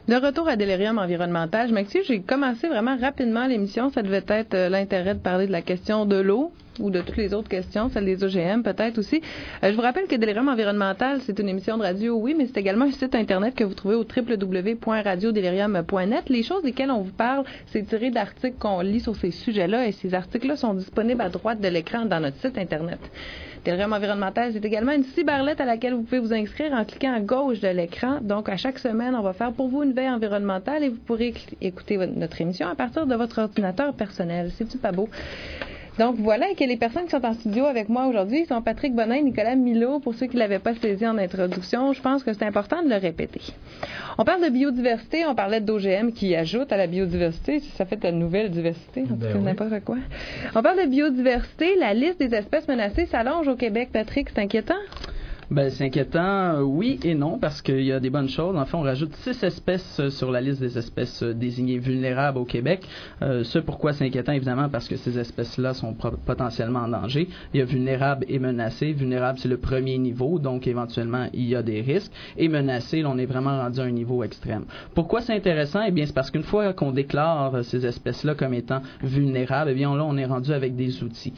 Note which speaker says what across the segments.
Speaker 1: De retour à Delirium environnemental, je m'excuse, j'ai commencé vraiment rapidement l'émission. Ça devait être l'intérêt de parler de la question de l'eau ou de toutes les autres questions, celle des OGM peut-être aussi. Je vous rappelle que Delirium environnemental, c'est une émission de radio, oui, mais c'est également un site Internet que vous trouvez au www.radiodelirium.net. Les choses desquelles on vous parle, c'est tiré d'articles qu'on lit sur ces sujets-là et ces articles-là sont disponibles à droite de l'écran dans notre site Internet. Delirium environnemental, c'est également une cyberlette à laquelle vous pouvez vous inscrire en cliquant à gauche de l'écran. Donc, à chaque semaine, on va faire pour vous une veille environnementale et vous pourrez écouter notre émission à partir de votre ordinateur personnel. C'est-tu pas beau? Donc voilà, et que les personnes qui sont en studio avec moi aujourd'hui sont Patrick Bonin et Nicolas Milot. Pour ceux qui ne l'avaient pas saisi en introduction, je pense que c'est important de le répéter. On parle de biodiversité, on parlait d'OGM qui ajoute à la biodiversité, ça fait de la nouvelle diversité, en tout cas, n'importe quoi. On parle de biodiversité, la liste des espèces menacées s'allonge au Québec. Patrick, c'est inquiétant?
Speaker 2: Ben, c'est inquiétant, oui et non, parce qu'il y a des bonnes choses. En fait, on rajoute 6 espèces sur la liste des espèces désignées vulnérables au Québec. Ce pourquoi c'est inquiétant, évidemment, parce que ces espèces-là sont potentiellement en danger. Il y a vulnérable et menacé. Vulnérable, c'est le premier niveau, donc éventuellement, il y a des risques. Et menacé, là, on est vraiment rendu à un niveau extrême. Pourquoi c'est intéressant? Eh bien, c'est parce qu'une fois qu'on déclare ces espèces-là comme étant vulnérables, eh bien, là, on est rendu avec des outils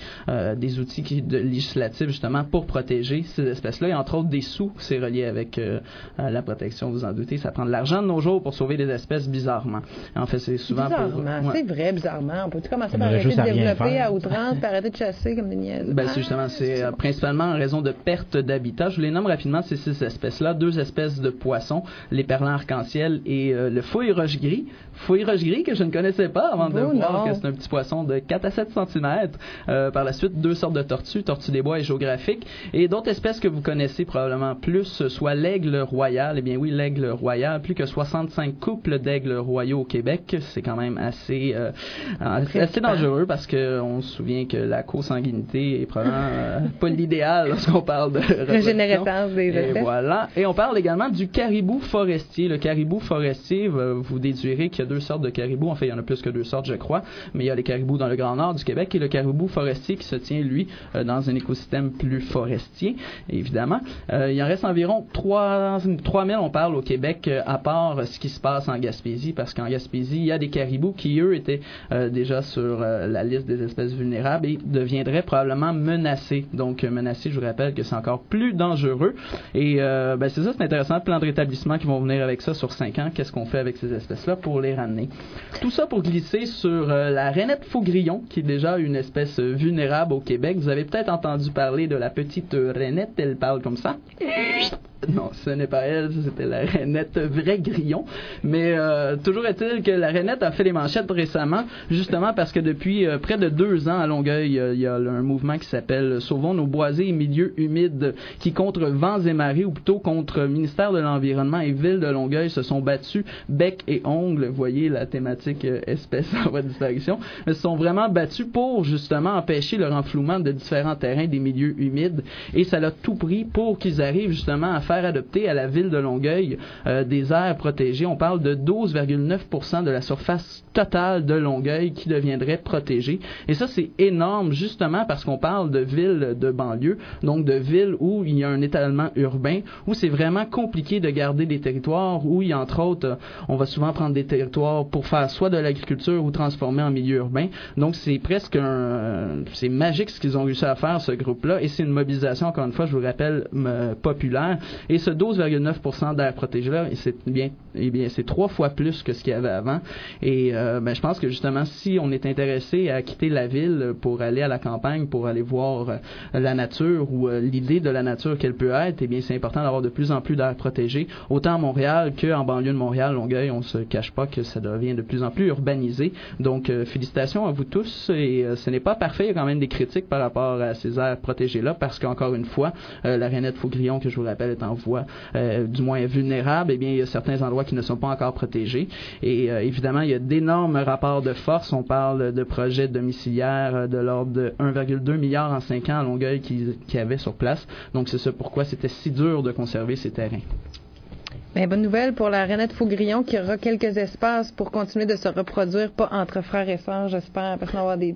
Speaker 2: législatifs, justement, pour protéger ces espèces-là. Et entre autres, des sous, c'est relié avec la protection, vous en doutez. Ça prend de l'argent de nos jours pour sauver des espèces bizarrement. En fait, c'est souvent
Speaker 1: bizarrement, c'est vrai, bizarrement. On peut-tu commencer par arrêter de développer à outrance, par arrêter de chasser comme des niaises?
Speaker 2: Ben, c'est justement, c'est principalement en raison de perte d'habitat. Je vous les nomme rapidement, ces 6 espèces-là. 2 espèces de poissons, les perlans arc-en-ciel et le fouille roche-gris. Fouille roche-gris que je ne connaissais pas avant de voir que c'est un petit poisson de 4 à 7 cm. Par la suite, 2 sortes de tortues des bois et géographiques. Et d'autres espèces que vous connaissez probablement plus, soit l'aigle royal. Eh bien oui, l'aigle royal, plus que 65 couples d'aigles royaux au Québec. C'est quand même assez dangereux parce qu'on se souvient que la consanguinité est probablement pas l'idéal lorsqu'on parle de
Speaker 1: régénérescence des espèces.
Speaker 2: Et voilà. Et on parle également du caribou forestier. Le caribou forestier, vous déduirez qu'il y a 2 sortes de caribous. En fait, il y en a plus que 2 sortes, je crois. Mais il y a les caribous dans le Grand Nord du Québec et le caribou forestier qui se tient, lui, dans un écosystème plus forestier, évidemment. Il en reste environ 3000, on parle au Québec, à part ce qui se passe en Gaspésie, parce qu'en Gaspésie, il y a des caribous qui, eux, étaient déjà sur la liste des espèces vulnérables et deviendraient probablement menacés. Donc, menacés, je vous rappelle que c'est encore plus dangereux. Et c'est ça, c'est intéressant, le plan de rétablissement qui vont venir avec ça sur 5 ans. Qu'est-ce qu'on fait avec ces espèces-là pour les ramener? Tout ça pour glisser sur la rainette faux-grillon, qui est déjà une espèce vulnérable au Québec. Vous avez peut-être entendu parler de la petite rainette, elle parle comme ça. Non, ce n'est pas elle, c'était la rainette vrai grillon. Mais toujours est-il que la rainette a fait les manchettes récemment, justement parce que depuis près de 2 ans à Longueuil, il y a un mouvement qui s'appelle Sauvons nos boisés et milieux humides, qui contre vents et marées, ou plutôt contre le ministère de l'Environnement et Ville de Longueuil, se sont battus bec et ongles. Vous voyez la thématique espèce en voie de disparition. Mais se sont vraiment battus pour justement empêcher le renflouement de différents terrains des milieux humides. Et ça l'a tout pris pour qu'ils arrivent justement à faire adopter à la Ville de Longueuil des aires protégées. On parle de 12,9% de la surface totale de Longueuil qui deviendrait protégée. Et ça, c'est énorme, justement parce qu'on parle de villes de banlieue, donc de villes où il y a un étalement urbain, où c'est vraiment compliqué de garder des territoires, où il y a, entre autres, on va souvent prendre des territoires pour faire soit de l'agriculture ou transformer en milieu urbain. Donc, c'est presque c'est magique ce qu'ils ont réussi à faire, ce groupe-là, et c'est une mobilisation, encore une fois, je vous rappelle, populaire. Et ce 12,9% d'air protégé-là, c'est 3 fois plus que ce qu'il y avait avant. Et je pense que justement, si on est intéressé à quitter la ville pour aller à la campagne, pour aller voir la nature ou l'idée de la nature qu'elle peut être, eh bien, c'est important d'avoir de plus en plus d'air protégé, autant à Montréal qu'en banlieue de Montréal, Longueuil. On se cache pas que ça devient de plus en plus urbanisé. Donc, félicitations à vous tous. Et ce n'est pas parfait. Il y a quand même des critiques par rapport à ces aires protégées-là, parce qu'encore une fois, la rainette faux-grillon, que je vous rappelle, est en voie du moins vulnérable. Eh bien, il y a certains endroits qui ne sont pas encore protégés. Et évidemment, il y a d'énormes rapports de force. On parle de projets domiciliaires de l'ordre de 1,2 milliard en 5 ans à Longueuil qui avaient sur place. Donc, c'est ça pourquoi c'était si dur de conserver ces terrains.
Speaker 1: Bien, bonne nouvelle pour la rainette faux-grillon qui aura quelques espaces pour continuer de se reproduire, pas entre frères et sœurs, j'espère, parce qu'on va avoir des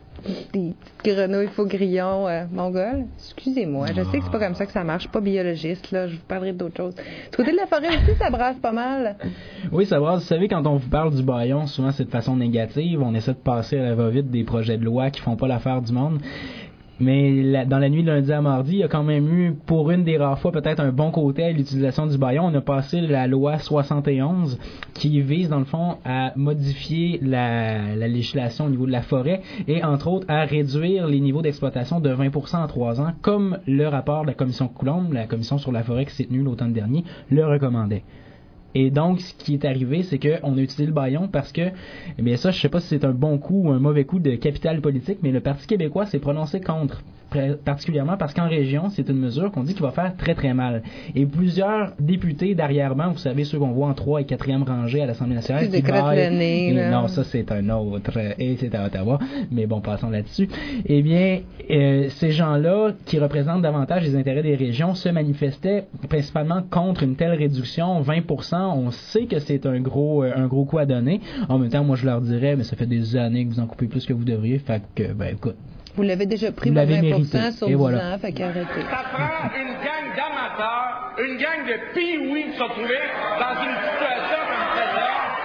Speaker 1: des petites grenouilles faux grillons mongols. Excusez-moi, je sais que c'est pas comme ça que ça marche, je suis pas biologiste, là, je vous parlerai d'autres choses. Du côté de la forêt aussi, ça brasse pas mal.
Speaker 3: Oui, ça brasse. Vous savez, quand on vous parle du bâillon, souvent c'est de façon négative, on essaie de passer à la va-vite des projets de loi qui font pas l'affaire du monde. Mais dans la nuit de lundi à mardi, il y a quand même eu, pour une des rares fois, peut-être un bon côté à l'utilisation du bâillon. On a passé la loi 71 qui vise, dans le fond, à modifier la législation au niveau de la forêt et, entre autres, à réduire les niveaux d'exploitation de 20% en 3 ans, comme le rapport de la commission Coulombe, la commission sur la forêt qui s'est tenue l'automne dernier, le recommandait. Et donc, ce qui est arrivé, c'est qu'on a utilisé le bâillon parce que, eh bien ça, je sais pas si c'est un bon coup ou un mauvais coup de capital politique, mais le Parti québécois s'est prononcé contre, particulièrement parce qu'en région, c'est une mesure qu'on dit qu'il va faire très très mal. Et plusieurs députés d'arrière-ban, vous savez, ceux qu'on voit en 3 et 4e rangée à l'Assemblée nationale,
Speaker 1: qui baillent,
Speaker 3: non, ça c'est un autre, et c'est à Ottawa, mais bon, passons là-dessus. Eh bien, ces gens-là, qui représentent davantage les intérêts des régions, se manifestaient principalement contre une telle réduction, 20%. On sait que c'est un gros coup à donner. En même temps, moi je leur dirais, mais ça fait des années que vous en coupez plus que vous devriez, fait que, ben écoute.
Speaker 1: Vous l'avez déjà pris,
Speaker 3: vous l'avez
Speaker 1: 20%
Speaker 3: mérité.
Speaker 1: sur 10 ans, fait qu'arrêtez.
Speaker 4: Ça prend une gang d'amateurs, une gang de pee-wee qui se retrouvés dans une situation comme celle-là.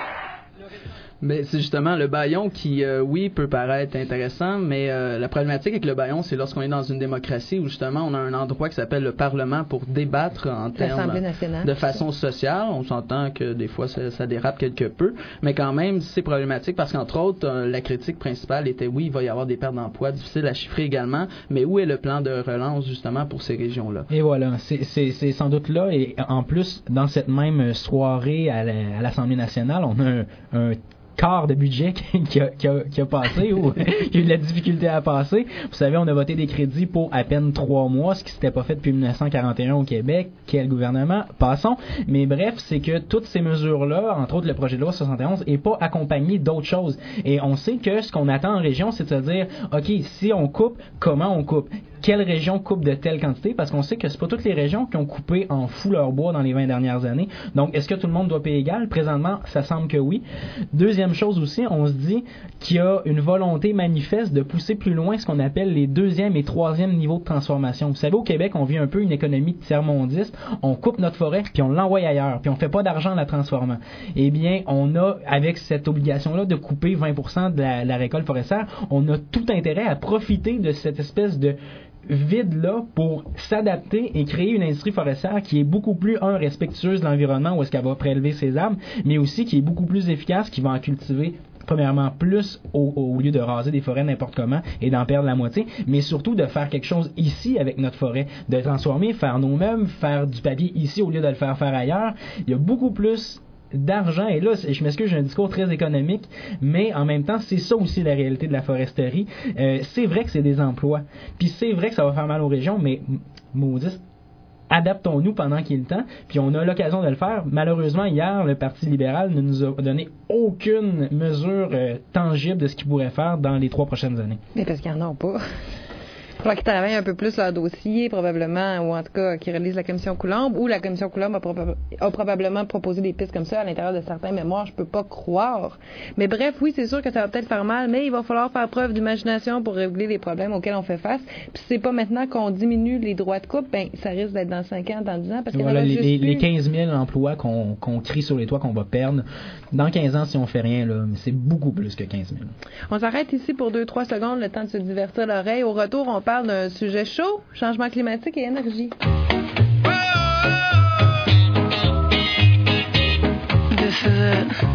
Speaker 2: Mais c'est justement le bâillon qui, oui, peut paraître intéressant, mais la problématique avec le bâillon, c'est lorsqu'on est dans une démocratie où justement on a un endroit qui s'appelle le Parlement pour débattre en termes de façon sociale. On s'entend que des fois ça dérape quelque peu, mais quand même c'est problématique parce qu'entre autres, la critique principale était oui, il va y avoir des pertes d'emplois, difficile à chiffrer également, mais où est le plan de relance justement pour ces régions-là? Et
Speaker 3: voilà, c'est sans doute là, et en plus, dans cette même soirée à l'Assemblée nationale, on a un quart de budget qui a passé ou qui a eu de la difficulté à passer. Vous savez, on a voté des crédits pour à peine 3 mois, ce qui s'était pas fait depuis 1941 au Québec. Quel gouvernement? Passons. Mais bref, c'est que toutes ces mesures-là, entre autres le projet de loi 71, est pas accompagné d'autres choses. Et on sait que ce qu'on attend en région, c'est de se dire, OK, si on coupe, comment on coupe? Quelle région coupe de telle quantité? Parce qu'on sait que c'est pas toutes les régions qui ont coupé en fou leur bois dans les 20 dernières années. Donc, est-ce que tout le monde doit payer égal? Présentement, ça semble que oui. Deuxième chose aussi, on se dit qu'il y a une volonté manifeste de pousser plus loin ce qu'on appelle les 2e et 3e niveaux de transformation. Vous savez, au Québec, on vit un peu une économie de tiers-mondiste. On coupe notre forêt, puis on l'envoie ailleurs, puis on fait pas d'argent en la transformant. Eh bien, on a, avec cette obligation-là de couper 20% de la récolte forestière, on a tout intérêt à profiter de cette espèce de vide-là pour s'adapter et créer une industrie forestière qui est beaucoup plus, respectueuse de l'environnement où est-ce qu'elle va prélever ses arbres, mais aussi qui est beaucoup plus efficace, qui va en cultiver premièrement plus au lieu de raser des forêts n'importe comment et d'en perdre la moitié, mais surtout de faire quelque chose ici avec notre forêt, de transformer, faire nos meubles, faire du papier ici au lieu de le faire ailleurs. Il y a beaucoup plus d'argent, et là, je m'excuse, j'ai un discours très économique, mais en même temps, c'est ça aussi la réalité de la foresterie. C'est vrai que c'est des emplois, puis c'est vrai que ça va faire mal aux régions, mais maudit, adaptons-nous pendant qu'il est le temps, puis on a l'occasion de le faire. Malheureusement, hier, le Parti libéral ne nous a donné aucune mesure tangible de ce qu'il pourrait faire dans les 3 prochaines années.
Speaker 1: Mais parce qu'ils n'en ont pas. Il faudra qu'ils travaillent un peu plus leur dossier, probablement, ou en tout cas qu'ils relisent la commission Coulombe, ou la commission Coulombe a probablement proposé des pistes comme ça à l'intérieur de certains mémoires, je peux pas croire. Mais bref, oui, c'est sûr que ça va peut-être faire mal, mais il va falloir faire preuve d'imagination pour régler les problèmes auxquels on fait face. Puis c'est pas maintenant qu'on diminue les droits de coupe, ben ça risque d'être dans 5 ans, dans 10 ans, parce
Speaker 3: voilà, les 15 000 emplois qu'on crie sur les toits qu'on va perdre, dans 15 ans, si on fait rien, là, c'est beaucoup plus que 15 000.
Speaker 1: On s'arrête ici pour 2-3 secondes, le temps de se divertir l'oreille. Au retour, on parle d'un sujet chaud, changement climatique et énergie. This is it.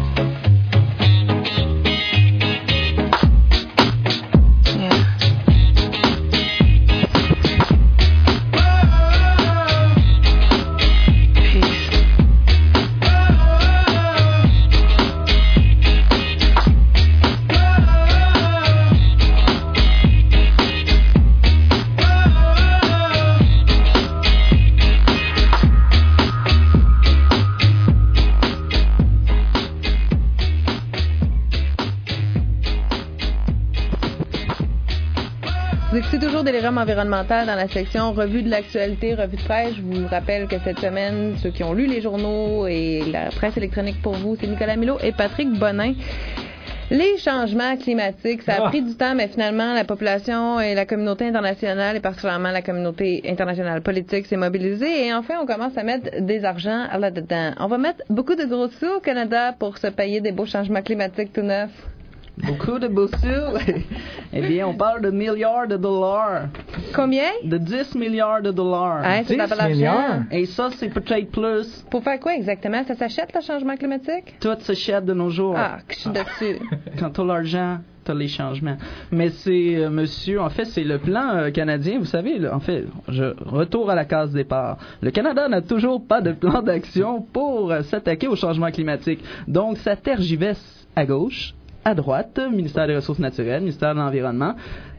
Speaker 1: Vous écoutez toujours Delirium environnemental dans la section Revue de l'actualité, Revue de presse. Je vous rappelle que cette semaine, ceux qui ont lu les journaux et la presse électronique pour vous, c'est Nicolas Milot et Patrick Bonin. Les changements climatiques, ça a pris du temps, mais finalement, la population et la communauté internationale, et particulièrement la communauté internationale politique, s'est mobilisée. Et enfin, on commence à mettre des argents là-dedans. On va mettre beaucoup de gros sous au Canada pour se payer des beaux changements climatiques tout neufs.
Speaker 2: Beaucoup de beaux sous. Eh bien, on parle de milliards de dollars.
Speaker 1: Combien?
Speaker 2: De 10 milliards de dollars.
Speaker 1: Hein, c'est
Speaker 3: 10
Speaker 1: pas l'argent.
Speaker 3: milliards?
Speaker 2: Et ça, c'est peut-être plus.
Speaker 1: Pour faire quoi exactement? Ça s'achète, le changement climatique?
Speaker 2: Tout s'achète de nos jours.
Speaker 1: Ah, que je suis dessus.
Speaker 2: Quand t'as l'argent, t'as les changements. Mais c'est, monsieur, en fait, c'est le plan canadien. Vous savez, là, en fait, retour à la case départ. Le Canada n'a toujours pas de plan d'action pour s'attaquer au changement climatique. Donc, ça tergiverse à gauche, à droite, ministère des Ressources naturelles, ministère de l'Environnement.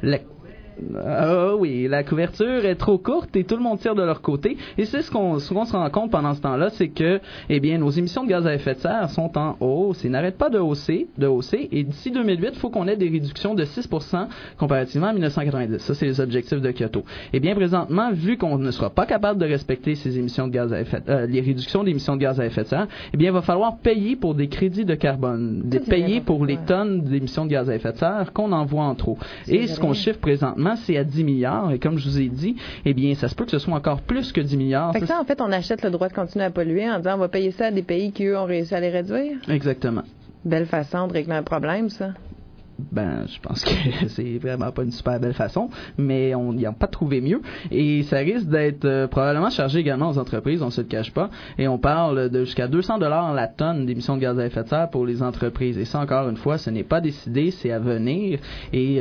Speaker 2: Oui, la couverture est trop courte et tout le monde tire de leur côté. Et c'est ce qu'on se rend compte pendant ce temps-là, c'est que, eh bien, nos émissions de gaz à effet de serre sont en hausse et n'arrêtent pas de hausser. Et d'ici 2008, il faut qu'on ait des réductions de 6% comparativement à 1990. Ça, c'est les objectifs de Kyoto. Eh bien, présentement, vu qu'on ne sera pas capable de respecter ces émissions de gaz à effet, les réductions d'émissions de gaz à effet de serre, eh bien, il va falloir payer pour des crédits de carbone, payer pour les tonnes d'émissions de gaz à effet de serre qu'on envoie en trop. Et ce qu'on chiffre présentement, c'est à 10 milliards. Et comme je vous ai dit, eh bien, ça se peut que ce soit encore plus que 10 milliards.
Speaker 1: Fait que ça, en fait, on achète le droit de continuer à polluer en disant on va payer ça à des pays qui, eux, ont réussi à les réduire.
Speaker 2: Exactement.
Speaker 1: Belle façon de régler un problème, ça.
Speaker 2: Ben, je pense que c'est vraiment pas une super belle façon, mais on n'y a pas trouvé mieux. Et ça risque d'être probablement chargé également aux entreprises, on se le cache pas. Et on parle de jusqu'à $200 la tonne d'émissions de gaz à effet de serre pour les entreprises. Et ça, encore une fois, ce n'est pas décidé, c'est à venir. Et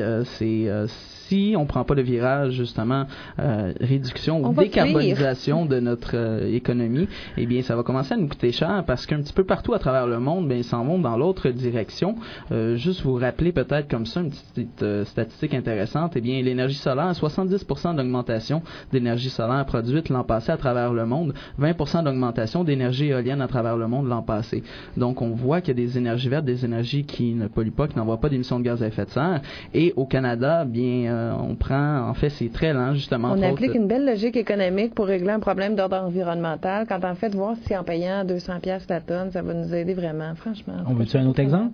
Speaker 2: si on prend pas le virage, justement, réduction ou décarbonisation de notre économie, eh bien, ça va commencer à nous coûter cher parce qu'un petit peu partout à travers le monde, ben, ils s'en vont dans l'autre direction. Juste vous rappeler peut-être comme ça une petite statistique intéressante, eh bien, l'énergie solaire, 70% d'augmentation d'énergie solaire produite l'an passé à travers le monde, 20% d'augmentation d'énergie éolienne à travers le monde l'an passé. Donc, on voit qu'il y a des énergies vertes, des énergies qui ne polluent pas, qui n'envoient pas d'émissions de gaz à effet de serre. Et au Canada, bien, on prend, en fait, c'est très lent, justement.
Speaker 1: On applique une belle logique économique pour régler un problème d'ordre environnemental, quand en fait, voir si en payant 200$ la tonne, ça va nous aider vraiment, franchement.
Speaker 3: On veut-tu un autre exemple?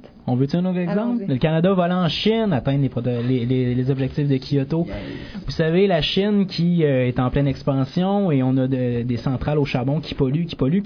Speaker 3: Le Canada va aller en Chine atteindre les objectifs de Kyoto. Vous savez, la Chine qui est en pleine expansion et on a des centrales au charbon qui polluent.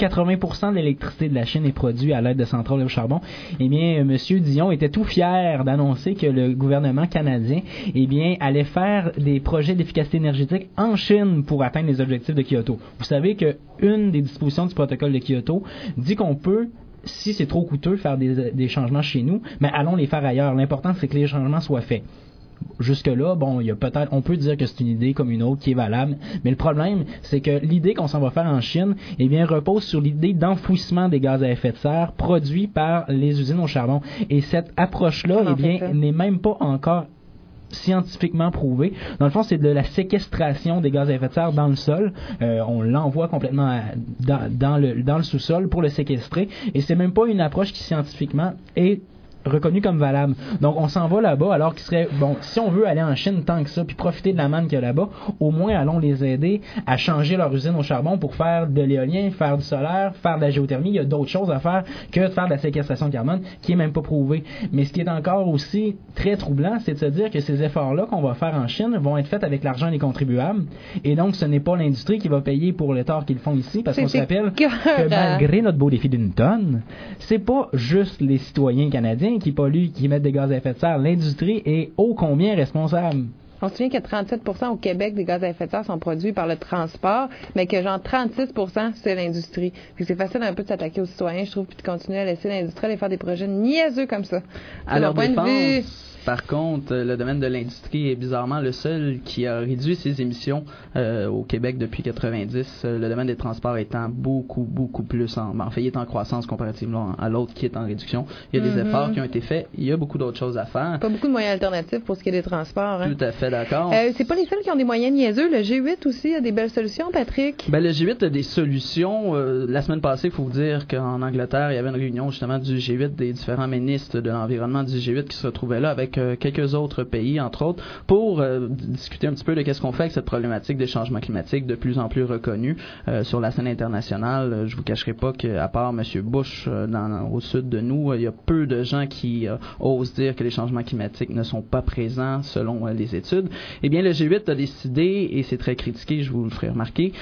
Speaker 3: 80% de l'électricité de la Chine est produite à l'aide de centrales au charbon. Eh bien, M. Dion était tout fier d'annoncer que le gouvernement canadien, eh bien, allait faire des projets d'efficacité énergétique en Chine pour atteindre les objectifs de Kyoto. Vous savez qu'une des dispositions du protocole de Kyoto dit qu'on peut, si c'est trop coûteux, faire des changements chez nous, mais allons les faire ailleurs. L'important, c'est que les changements soient faits. Jusque-là, bon, il y a peut-être, on peut dire que c'est une idée comme une autre qui est valable, mais le problème, c'est que l'idée qu'on s'en va faire en Chine, eh bien, repose sur l'idée d'enfouissement des gaz à effet de serre produits par les usines au charbon. Et cette approche-là, eh bien, n'est même pas encore scientifiquement prouvé. Dans le fond, c'est de la séquestration des gaz à effet de serre dans le sol. On l'envoie complètement dans le sous-sol pour le séquestrer. Et c'est même pas une approche qui scientifiquement est reconnu comme valable. Donc, on s'en va là-bas, alors qu'il serait, bon, si on veut aller en Chine tant que ça, puis profiter de la manne qu'il y a là-bas, au moins, allons les aider à changer leur usine au charbon pour faire de l'éolien, faire du solaire, faire de la géothermie. Il y a d'autres choses à faire que de faire de la séquestration de carbone, qui est même pas prouvée. Mais ce qui est encore aussi très troublant, c'est de se dire que ces efforts-là qu'on va faire en Chine vont être faits avec l'argent des contribuables. Et donc, ce n'est pas l'industrie qui va payer pour le tort qu'ils font ici, parce qu'on se rappelle que malgré notre beau défi d'une tonne, c'est pas juste les citoyens canadiens qui polluent, qui mettent des gaz à effet de serre. L'industrie est ô combien responsable.
Speaker 1: On se souvient que 37% au Québec des gaz à effet de serre sont produits par le transport, mais que genre 36% c'est l'industrie. Puis c'est facile un peu de s'attaquer aux citoyens, je trouve, puis de continuer à laisser l'industrie aller faire des projets niaiseux comme ça.
Speaker 2: À leur défense, par contre, le domaine de l'industrie est bizarrement le seul qui a réduit ses émissions au Québec depuis 90. Le domaine des transports étant beaucoup plus en fait, il est en croissance comparativement à l'autre qui est en réduction. Il y a des efforts qui ont été faits. Il y a beaucoup d'autres choses à faire.
Speaker 1: Pas beaucoup de moyens alternatifs pour ce qui est des transports. Hein?
Speaker 2: Tout à fait d'accord.
Speaker 1: C'est pas les seuls qui ont des moyens niaiseux. Le G8 aussi a des belles solutions, Patrick.
Speaker 2: Ben, le G8 a des solutions. La semaine passée, il faut vous dire qu'en Angleterre, il y avait une réunion justement du G8, des différents ministres de l'environnement du G8 qui se retrouvaient là avec avec quelques autres pays, entre autres, pour discuter un petit peu de qu'est-ce qu'on fait avec cette problématique des changements climatiques de plus en plus reconnue sur la scène internationale. Je vous cacherai pas qu'à part M. Bush au sud de nous, il y a peu de gens qui osent dire que les changements climatiques ne sont pas présents selon les études. Eh bien, le G8 a décidé, et c'est très critiqué, je vous le ferai remarquer,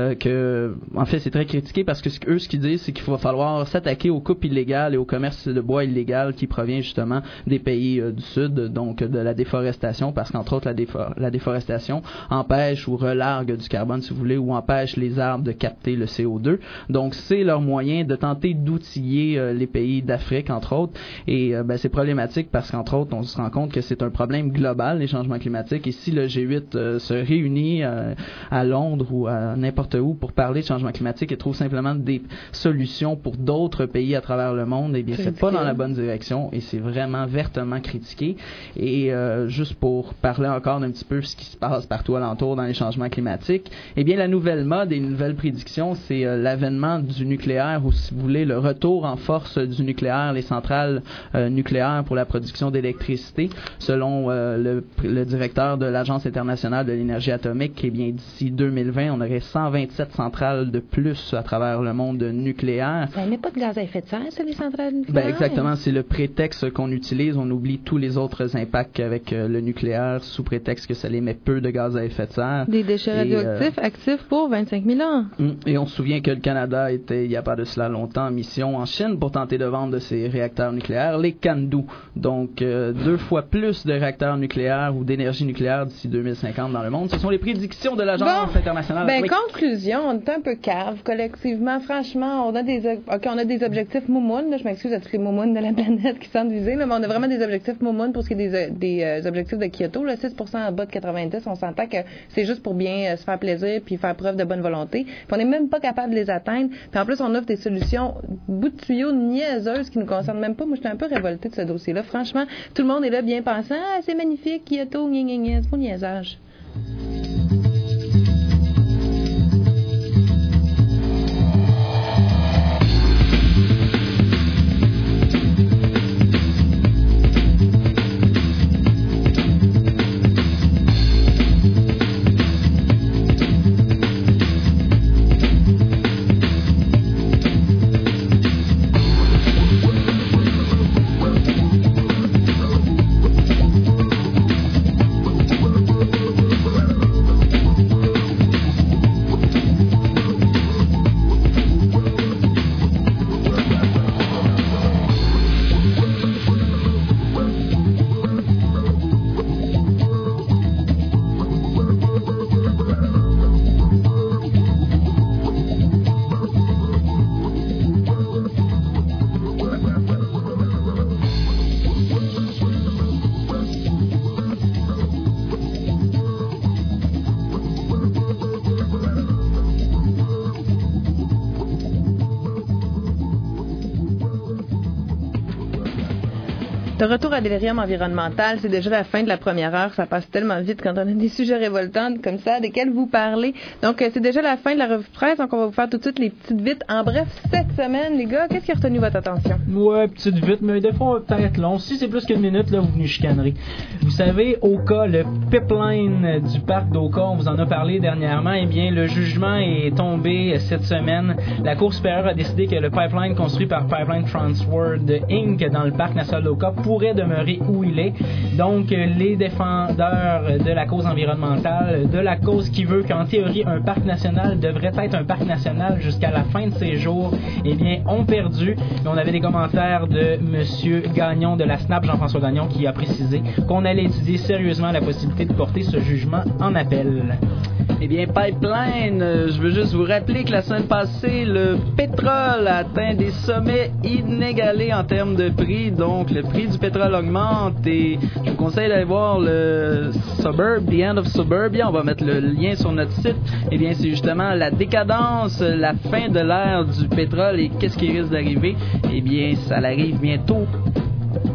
Speaker 2: en fait, c'est très critiqué parce que ce qu'ils disent, c'est qu'il va falloir s'attaquer aux coupes illégales et au commerce de bois illégal qui provient justement des pays du Sud, donc de la déforestation, parce qu'entre autres, la déforestation empêche ou relargue du carbone, si vous voulez, ou empêche les arbres de capter le CO2. Donc, c'est leur moyen de tenter d'outiller les pays d'Afrique, entre autres, et c'est problématique parce qu'entre autres, on se rend compte que c'est un problème global, les changements climatiques, et si le G8 se réunit à Londres ou à n'importe où pour parler de changement climatique et trouve simplement des solutions pour d'autres pays à travers le monde, eh bien, c'est pas dans la bonne direction et c'est vraiment vertement critiqué. Et juste pour parler encore d'un petit peu ce qui se passe partout alentour dans les changements climatiques, eh bien, la nouvelle mode et une nouvelle prédiction, c'est l'avènement du nucléaire ou, si vous voulez, le retour en force du nucléaire, les centrales nucléaires pour la production d'électricité, selon le directeur de l'Agence internationale de l'énergie atomique. Eh bien, d'ici 2020, on aurait 127 centrales de plus à travers le monde nucléaire.
Speaker 1: Ça n'émet pas de gaz à effet de serre, ça, les centrales nucléaires?
Speaker 2: Exactement, c'est le prétexte qu'on utilise. On oublie tous les autres impacts avec le nucléaire sous prétexte que ça émet peu de gaz à effet de serre.
Speaker 1: Des déchets radioactifs actifs pour 25 000 ans.
Speaker 2: Et on se souvient que le Canada était, il n'y a pas de cela longtemps, en mission en Chine pour tenter de vendre de ses réacteurs nucléaires, les CANDU. Donc, 2 fois plus de réacteurs nucléaires ou d'énergie nucléaire d'ici 2050 dans le monde. Ce sont les prédictions de l'Agence internationale.
Speaker 1: Conclusion, on est un peu cave collectivement. Franchement, on a des objectifs moumounes. Là, je m'excuse à tous les moumounes de la planète qui sont visés, mais on a vraiment des objectifs moumounes pour ce qui est des objectifs de Kyoto. Là, 6% en bas de 90, on s'entend que c'est juste pour bien se faire plaisir puis faire preuve de bonne volonté. Puis on n'est même pas capable de les atteindre. Puis en plus, on offre des solutions bout de tuyau niaiseuses qui nous concernent même pas. Moi, j'étais un peu révoltée de ce dossier-là. Franchement, tout le monde est là bien pensant. Ah, c'est magnifique, Kyoto, c'est pas niaisage. De retour à Delirium environnemental, c'est déjà la fin de la première heure. Ça passe tellement vite quand on a des sujets révoltants comme ça, desquels vous parlez. Donc, c'est déjà la fin de la revue de presse. Donc, on va vous faire tout de suite les petites vites. En bref, cette semaine, les gars, qu'est-ce qui a retenu votre attention?
Speaker 3: Ouais, petite vite, mais des fois, on va peut-être long. Si c'est plus qu'une minute, là, vous venez chicanerie. Vous savez, Oka, le pipeline du parc d'Oka, on vous en a parlé dernièrement. Eh bien, le jugement est tombé cette semaine. La Cour supérieure a décidé que le pipeline construit par Pipeline Transworld Inc. dans le parc national d'Oka pourrait demeurer où il est. Donc, les défendeurs de la cause environnementale, de la cause qui veut qu'en théorie, un parc national devrait être un parc national jusqu'à la fin de ses jours, eh bien, ont perdu. Mais on avait des commentaires de Monsieur Gagnon de la SNAP, Jean-François Gagnon, qui a précisé qu'on allait étudier sérieusement la possibilité de porter ce jugement en appel.
Speaker 2: Eh bien, Pipeline, je veux juste vous rappeler que la semaine passée, le pétrole a atteint des sommets inégalés en termes de prix. Donc, le prix du pétrole augmente et je vous conseille d'aller voir le Suburb, The End of Suburbia. On va mettre le lien sur notre site. Eh bien, c'est justement la décadence, la fin de l'ère du pétrole et qu'est-ce qui risque d'arriver? Eh bien, ça arrive bientôt.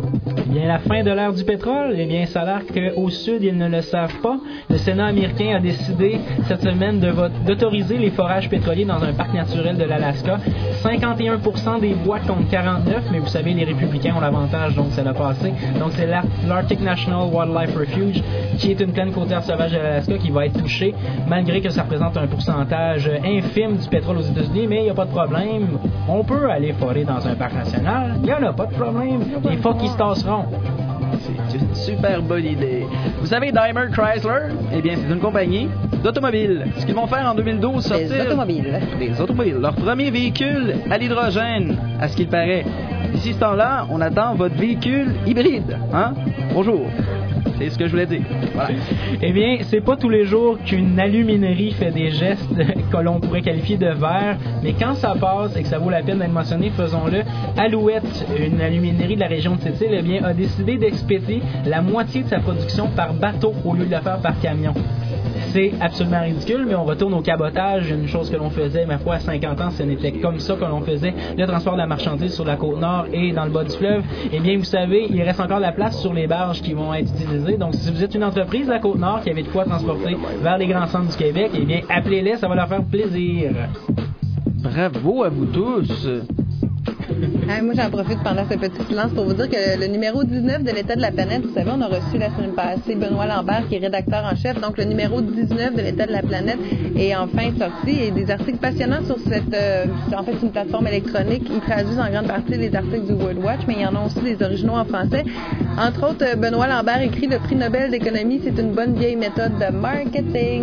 Speaker 3: Bien, la fin de l'ère du pétrole, eh bien, ça a l'air qu'au Sud, ils ne le savent pas. Le Sénat américain a décidé cette semaine d'autoriser les forages pétroliers dans un parc naturel de l'Alaska. 51% des boîtes contre 49, mais vous savez, les républicains ont l'avantage, donc ça l'a passé. Donc, c'est l'Arctic National Wildlife Refuge, qui est une plaine côtière sauvage de l'Alaska qui va être touchée, malgré que ça représente un pourcentage infime du pétrole aux États-Unis, mais il n'y a pas de problème. On peut aller forer dans un parc national. Il n'y en a pas de problème. Les phoques, ils se tasseront.
Speaker 2: C'est une super bonne idée. Vous savez, Daimler Chrysler, eh bien, c'est une compagnie d'automobiles. Ce qu'ils vont faire en 2012, sortir... Des automobiles. Leur premier véhicule à l'hydrogène, à ce qu'il paraît. D'ici ce temps-là, on attend votre véhicule hybride. Hein? Bonjour. C'est ce que je voulais dire. Voilà.
Speaker 3: Eh bien, c'est pas tous les jours qu'une aluminerie fait des gestes que l'on pourrait qualifier de verts, mais quand ça passe et que ça vaut la peine d'être mentionné, faisons-le. Alouette, une aluminerie de la région de Sept-Îles, eh bien, a décidé d'expédier la moitié de sa production par bateau au lieu de le faire par camion. C'est absolument ridicule, mais on retourne au cabotage, une chose que l'on faisait, ma foi, à 50 ans, ce n'était comme ça que l'on faisait le transport de la marchandise sur la Côte-Nord et dans le bas du fleuve. Eh bien, vous savez, il reste encore de la place sur les barges qui vont être utilisées. Donc, si vous êtes une entreprise de la Côte-Nord qui avait de quoi transporter vers les grands centres du Québec, eh bien, appelez-les, ça va leur faire plaisir.
Speaker 2: Bravo à vous tous.
Speaker 1: Moi, j'en profite pendant ce petit silence pour vous dire que le numéro 19 de l'État de la planète, vous savez, on a reçu la semaine passée Benoît Lambert, qui est rédacteur en chef. Donc, le numéro 19 de l'État de la planète est enfin sorti. Et des articles passionnants sur cette... en fait, c'est une plateforme électronique. Ils traduisent en grande partie les articles du World Watch, mais il y en a aussi des originaux en français. Entre autres, Benoît Lambert écrit « Le prix Nobel d'économie, c'est une bonne vieille méthode de marketing. »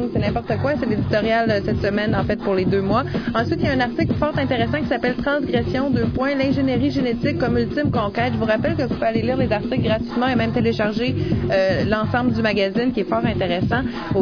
Speaker 1: C'est n'importe quoi. C'est l'éditorial cette semaine, en fait, pour les 2 mois. Ensuite, il y a un article fort intéressant qui s'appelle « Transgression, : l'ingénierie génétique comme ultime conquête ». Je vous rappelle que vous pouvez aller lire les articles gratuitement et même télécharger l'ensemble du magazine qui est fort intéressant au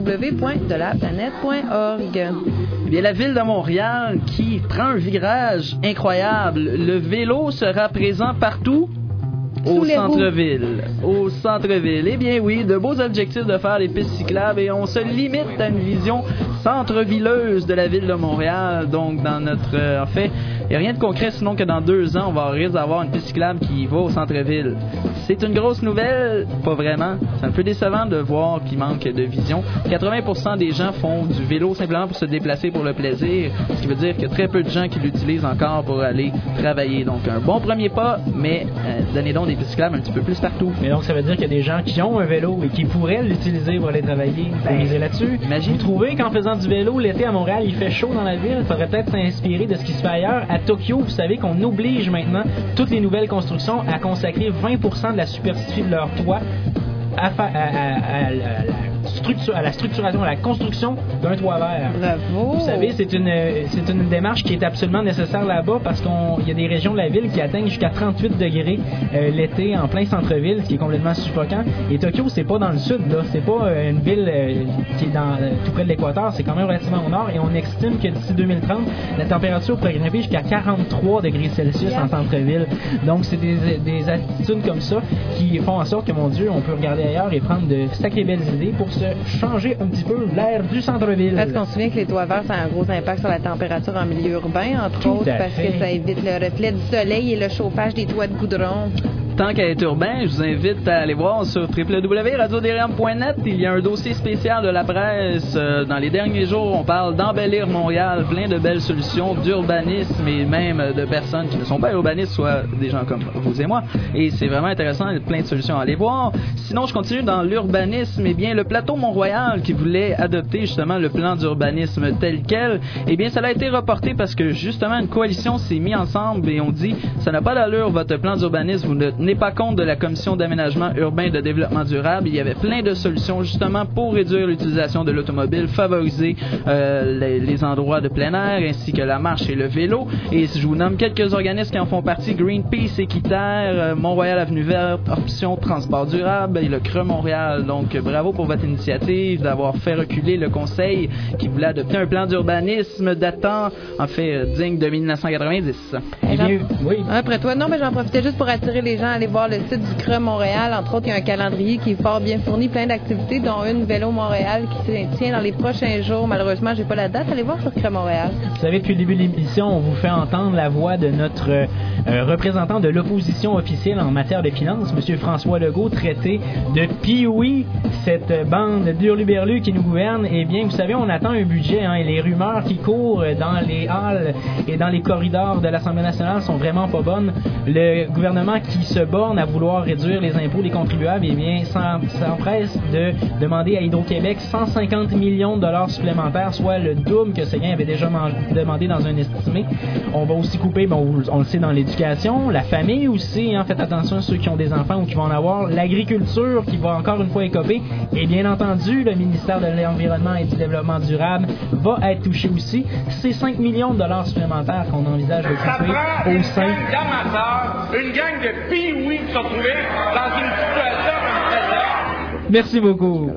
Speaker 1: www.delaplanète.org.
Speaker 2: Eh bien, la ville de Montréal qui prend un virage incroyable. Le vélo sera présent partout. Au centre-ville. Au centre-ville. Eh bien oui, de beaux objectifs de faire les pistes cyclables et on se limite à une vision centre-villeuse de la ville de Montréal. Donc, dans notre... en fait, il n'y a rien de concret sinon que dans 2 ans, on va risque d'avoir une piste cyclable qui va au centre-ville. C'est une grosse nouvelle? Pas vraiment. C'est un peu décevant de voir qu'il manque de vision. 80% des gens font du vélo simplement pour se déplacer pour le plaisir, ce qui veut dire qu'il y a très peu de gens qui l'utilisent encore pour aller travailler. Donc, un bon premier pas, mais donnez donc des pistes cyclables un petit peu plus partout.
Speaker 3: Mais donc, ça veut dire qu'il y a des gens qui ont un vélo et qui pourraient l'utiliser pour aller travailler. Ben, miser là-dessus.
Speaker 2: Imagine.
Speaker 3: Vous trouvez qu'en faisant du vélo l'été à Montréal, il fait chaud dans la ville? Il faudrait peut-être s'inspirer de ce qui se fait ailleurs. À Tokyo, vous savez qu'on oblige maintenant toutes les nouvelles constructions à consacrer 20% de la superficie de leur toit à la structuration, à la construction d'un toit vert.
Speaker 1: Bravo!
Speaker 3: Vous savez, c'est une démarche qui est absolument nécessaire là-bas parce qu'il y a des régions de la ville qui atteignent jusqu'à 38 degrés l'été en plein centre-ville, ce qui est complètement suffocant. Et Tokyo, c'est pas dans le sud, là. C'est pas une ville qui est tout près de l'équateur, c'est quand même relativement au nord et on estime que d'ici 2030, la température pourrait grimper jusqu'à 43 degrés Celsius en centre-ville. Donc, c'est des attitudes comme ça qui font en sorte que, mon Dieu, on peut regarder ailleurs et prendre de sacrées belles idées pour se changer un petit peu l'air du centre-ville.
Speaker 1: Parce qu'on se souvient que les toits verts, ça a un gros impact sur la température en milieu urbain, entre autres, parce que ça évite le reflet du soleil et le chauffage des toits de goudron.
Speaker 2: Tant qu'à être urbain, je vous invite à aller voir sur www.radiodérame.net. Il y a un dossier spécial de la presse. Dans les derniers jours, on parle d'embellir Montréal, plein de belles solutions d'urbanisme et même de personnes qui ne sont pas urbanistes, soit des gens comme vous et moi. Et c'est vraiment intéressant, il y a plein de solutions à aller voir. Sinon, je continue dans l'urbanisme. Eh bien, le plateau Mont-Royal qui voulait adopter justement le plan d'urbanisme tel quel, eh bien, ça a été reporté parce que justement, une coalition s'est mise ensemble et on dit, ça n'a pas d'allure, votre plan d'urbanisme, vous ne tenez pas compte de la Commission d'aménagement urbain et de développement durable. Il y avait plein de solutions justement pour réduire l'utilisation de l'automobile, favoriser les endroits de plein air ainsi que la marche et le vélo. Et je vous nomme quelques organismes qui en font partie: Greenpeace, Équiterre, Mont-Royal Avenue Verte, Option Transport Durable et le Creux Montréal. Donc bravo pour votre initiative d'avoir fait reculer le Conseil qui voulait adopter un plan d'urbanisme datant, en fait, digne de 1990.
Speaker 3: Eh bien, oui.
Speaker 1: Après toi, non, mais j'en profitais juste pour attirer les gens aller voir le site du CRE Montréal. Entre autres, il y a un calendrier qui est fort bien fourni, plein d'activités, dont une Vélo Montréal qui se tient dans les prochains jours. Malheureusement, j'ai pas la date. Allez voir sur CRE Montréal.
Speaker 3: Vous savez, depuis le début de l'émission, on vous fait entendre la voix de notre représentant de l'opposition officielle en matière de finances, M. François Legault, traité de pioui, cette bande d'hurluberlus qui nous gouverne. Eh bien, vous savez, on attend un budget, et les rumeurs qui courent dans les halls et dans les corridors de l'Assemblée nationale sont vraiment pas bonnes. Le gouvernement qui se borne à vouloir réduire les impôts des contribuables, eh bien, s'empresse de demander à Hydro-Québec 150 millions de dollars supplémentaires, soit le double que Séguin avait déjà demandé dans un estimé. On va aussi couper, on le sait, dans l'éducation, la famille aussi, faites attention à ceux qui ont des enfants ou qui vont en avoir, l'agriculture qui va encore une fois écoper, et bien entendu, le ministère de l'Environnement et du Développement durable va être touché aussi. C'est 5 millions de dollars supplémentaires qu'on envisage de couper au sein...
Speaker 4: Une gang d'amateurs, une gang de pioui qui se retrouvés dans une situation comme celle-là.
Speaker 3: Merci beaucoup.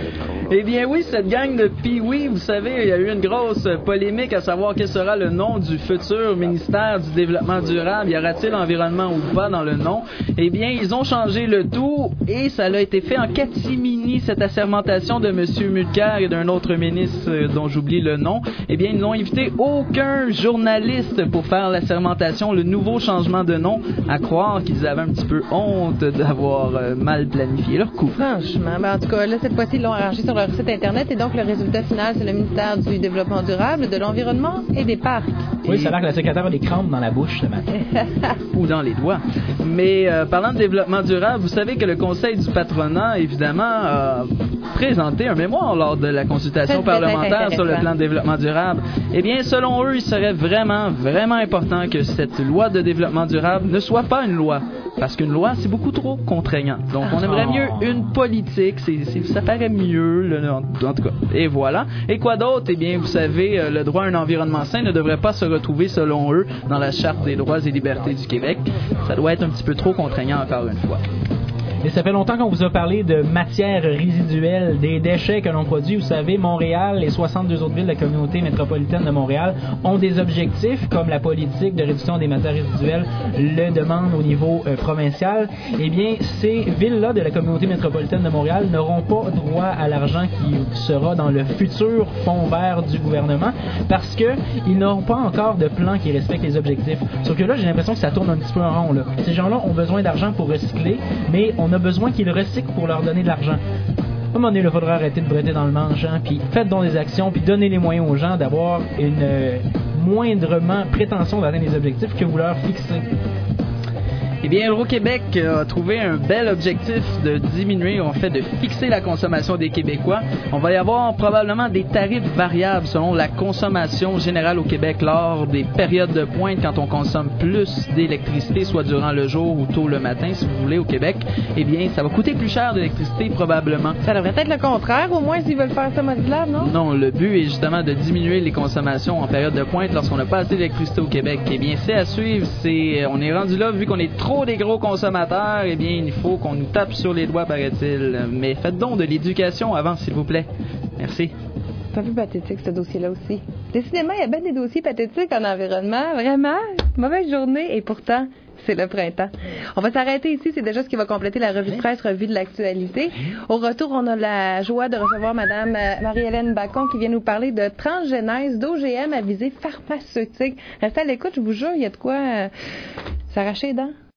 Speaker 2: Eh bien oui, cette gang de pee-wee, vous savez, il y a eu une grosse polémique à savoir quel sera le nom du futur ministère du Développement durable. Y aura-t-il environnement ou pas dans le nom? Eh bien, ils ont changé le tout et ça a été fait en catimini, cette assermentation de M. Mulcair et d'un autre ministre dont j'oublie le nom. Eh bien, ils n'ont invité aucun journaliste pour faire l'assermentation, le nouveau changement de nom, à croire qu'ils avaient un petit peu honte d'avoir mal planifié leur coup.
Speaker 1: Franchement, en tout cas, là, cette fois-ci, ils l'ont arrangé sur leur site Internet et donc le résultat final, c'est le ministère du Développement durable, de l'Environnement et des Parcs.
Speaker 3: Oui, ça a l'air que la secrétaire a des crampes dans la bouche ce matin.
Speaker 2: Ou dans les doigts. Mais parlant de développement durable, vous savez que le Conseil du patronat, évidemment, a présenté un mémoire lors de la consultation parlementaire sur le plan de développement durable. Eh bien, selon eux, il serait vraiment, vraiment important que cette loi de développement durable ne soit pas une loi. Parce qu'une loi, c'est beaucoup trop contraignant. Donc, on aimerait mieux une politique. Ça paraît mieux, en tout cas. Et voilà. Et quoi d'autre? Eh bien, vous savez, le droit à un environnement sain ne devrait pas se retrouver, selon eux, dans la Charte des droits et libertés du Québec. Ça doit être un petit peu trop contraignant, encore une fois.
Speaker 3: Et ça fait longtemps qu'on vous a parlé de matières résiduelles, des déchets que l'on produit. Vous savez, Montréal et 62 autres villes de la communauté métropolitaine de Montréal ont des objectifs comme la politique de réduction des matières résiduelles le demande au niveau provincial. Eh bien, ces villes-là de la communauté métropolitaine de Montréal n'auront pas droit à l'argent qui sera dans le futur fonds vert du gouvernement parce qu'ils n'auront pas encore de plan qui respecte les objectifs. Sauf que là, j'ai l'impression que ça tourne un petit peu en rond, là. Ces gens-là ont besoin d'argent pour recycler, mais on a besoin qu'ils recyclent pour leur donner de l'argent. À un moment donné, il faudra arrêter de bretter dans le manche, puis faites donc des actions, puis donnez les moyens aux gens d'avoir une moindrement prétention d'atteindre les objectifs que vous leur fixez.
Speaker 2: Eh bien, Hydro-Québec a trouvé un bel objectif de diminuer, en fait, de fixer la consommation des Québécois. On va y avoir probablement des tarifs variables selon la consommation générale au Québec lors des périodes de pointe quand on consomme plus d'électricité, soit durant le jour ou tôt le matin, si vous voulez, au Québec. Eh bien, ça va coûter plus cher d'électricité, probablement.
Speaker 1: Ça devrait être le contraire, au moins, s'ils veulent faire ça modulable, non?
Speaker 2: Non, le but est justement de diminuer les consommations en période de pointe lorsqu'on n'a pas assez d'électricité au Québec. Eh bien, c'est à suivre. On est rendu là, vu qu'on est trop des gros consommateurs, eh bien, il faut qu'on nous tape sur les doigts, paraît-il. Mais faites donc de l'éducation avant, s'il vous plaît. Merci.
Speaker 1: C'est un peu pathétique, ce dossier-là aussi. Décidément, il y a bien des dossiers pathétiques en environnement. Vraiment, mauvaise journée, et pourtant, c'est le printemps. On va s'arrêter ici. C'est déjà ce qui va compléter la revue de presse, revue de l'actualité. Au retour, on a la joie de recevoir Mme Marie-Hélène Bacon qui vient nous parler de transgénèse d'OGM à visée pharmaceutique. Restez à l'écoute, je vous jure, il y a de quoi s'arracher les dents.